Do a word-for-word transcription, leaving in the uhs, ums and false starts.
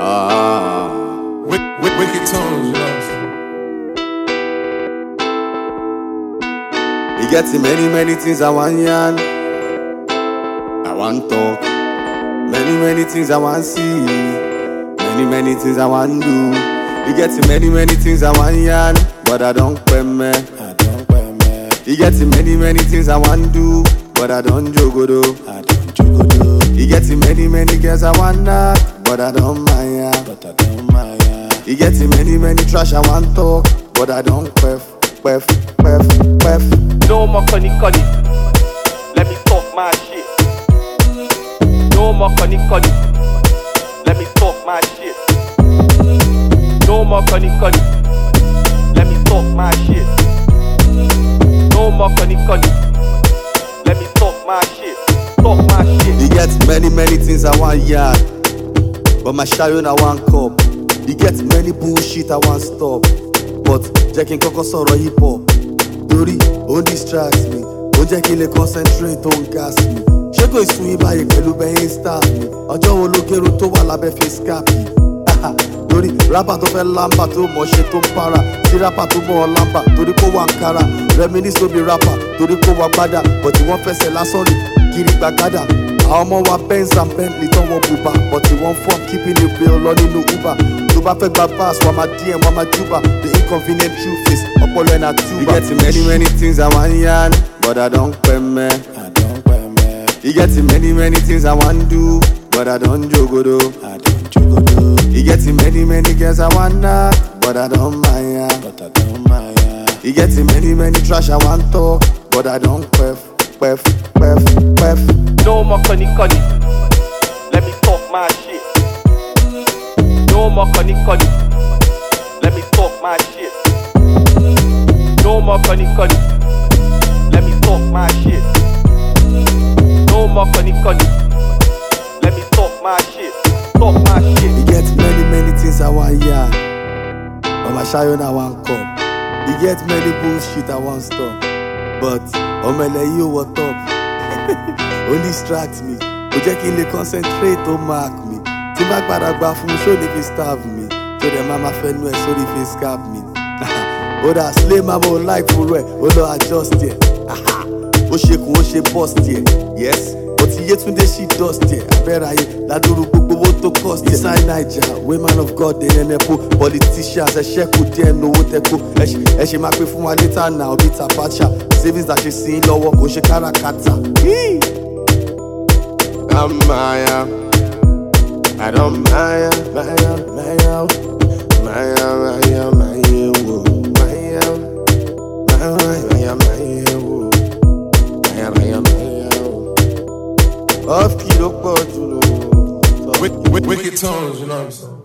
Ah, Wick- wick- Wicked tones, you know. you get many, many things I want yarn. I want talk. Many, many things I want see. Many, many things I want do. You get many, many things I want yarn, but I don't pay me. I don't wear me, You get many, many things I want do, but I don't jogodo. I don't jogodo, You get many, many girls I want knock, but I don't mind ya. but I don't mind. You get many, many trash I want talk, but I don't queff, queff, queff, queff. No more conny conny. Let me talk my shit. No more conny conny. Let me talk my shit. No more conny conny. Let me talk my shit. No more conny conny. Let me talk my shit. Talk my shit. You get many, many things I want yard, but my shadow I want cup. You get many bullshit I want stop, but Jackie Coco sọ̀rọ̀ hip hop. Torí ó distract me, ó jẹ́ kí n lè concentrate on gas me. Ṣé kò sún yín báyìí pẹ̀lú bẹ́yìn star mi? Ọjọ́ wo ló gẹ̀rù tó wà lábẹ́ face cap yìí? Torí rapper tó fẹ́ lámbà tó mọ̀ ṣe tó ń para, sí rapper tó mọ̀ ọ́ lámbà torí kó wà ń kára. Reminisce ló bí rapper torí kó wà gbádà, but wọ́n fẹsẹ̀ lásán rìn kiri gbàgádà. Àwọn ọmọ wa Benz and Bentley tán wọ́n bùbá, but wọ́n fọ́n keeping it real lọ nínú Uber. Tó bá fẹ́ gba pass, wọ́n máa D M, wọ́n máa júbà. The inconvenient truth is ọpọlọ ẹ̀ na tuba. You get many many things I want yarn, but I don't pay me. I don't wear me, You get many many things I want do, but I don't jogodo. I don't jogodo, You get many many girls I want knock, but I don't mind ya. but I don't mind. You get many many trash I want talk, but I don't queff, queff, queff, queff. No more conny conny. Let me talk my shit. No more conny conny. Let me talk my shit. No more conny conny. Let me talk my shit. No more conny conny. Let me talk my shit. Talk my shit. You get many many things I want yarn, but my shadow I want cup. You get many bullshit I want stop, but omele you what up? Only distract me, ó jẹ́ kí n lè concentrate ó mark me. Tí n bá padà gbà fún mi, ṣó ní fi starve me? Tó dẹ̀ máa ma fẹnu ẹ̀ sórí fi scab me. Ó dà slay máa bọ̀ like fún rẹ̀, ó lọ adjust yẹ. Ó ṣe kù ó ṣe bust yẹ, yes. Ó ti Yétúndé ṣì dust yẹ. Abẹ́rẹ́ ayé ládùúrú gbogbo owó tó cost yẹ. Inside Naija, wey man of God dey ẹnẹ́pọ̀. Politicians ẹ ṣẹ́kù díẹ̀ nowó tẹ́kọ̀. Ẹ ṣe máa pé fún wa later now bí Tapacha. Savings àṣẹ sí lọ́wọ́ kò ṣe káràkátà. I'm Maya, I don't Maya, Maya, Maya, Maya, Maya, Maya, whoa, Maya, Maya, Maya, Maya, whoa, Maya, Maya, Maya, whoa. Off key, look, but you know. Wick- wick- Wicked tones, you know what I'm saying.